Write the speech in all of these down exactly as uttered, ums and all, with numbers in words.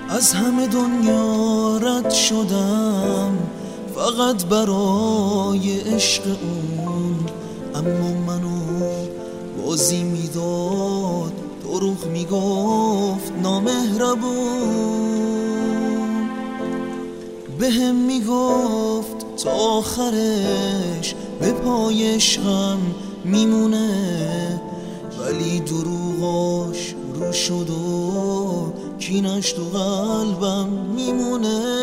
از همه دنیا رد شدم فقط برای عشق اون، اما منو بازی میداد، دروغ میگفت نامهربون. بهم میگفت تا آخرش به پای عشقم میمونه، ولی دروغاش رو شد و کینش تو قلبم میمونه.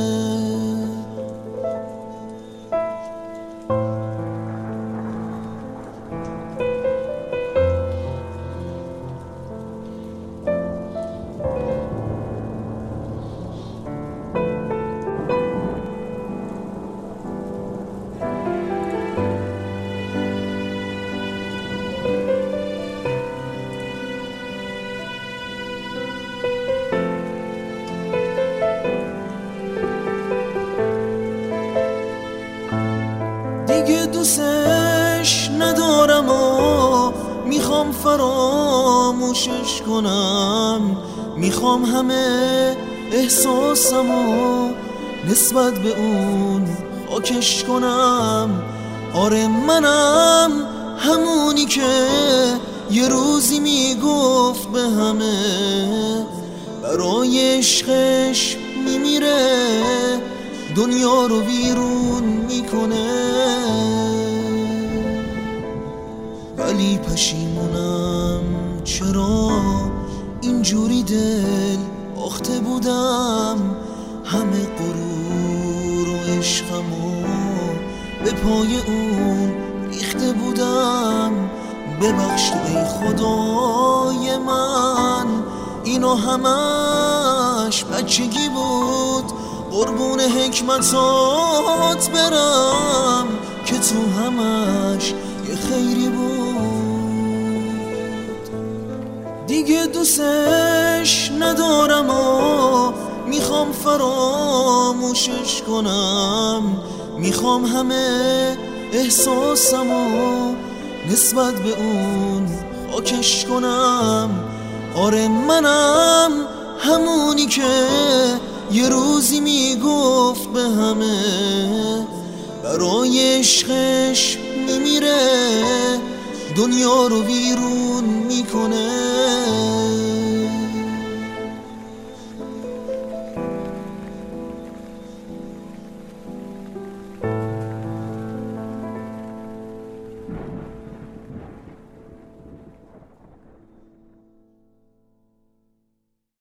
دیگه دوستش ندارم و میخوام فراموشش کنم، میخوام همه احساسمو نسبت به اون خاکش کنم. آره منم همونی که یه روزی میگفت به همه برای عشقش میمیره، دنیا رو ویرون میکنه. ولی پشیمونم چرا اینجوری دل باخته بودم، همه غرور و عشقمو به پای اون ریخته بودم. ببخش تو ای خدای من، اینو همش بچگی بود، قربون حکمتات برم که تو همش یه خیری بود. دیگه دوستش ندارم و میخوام فراموشش کنم، میخوام همه احساسمو نسبت به اون خاکش کنم. آره منم همونی که یه روزی میگفت به همه برای عشقش میمیره، دنیا رو ویرون میکنه.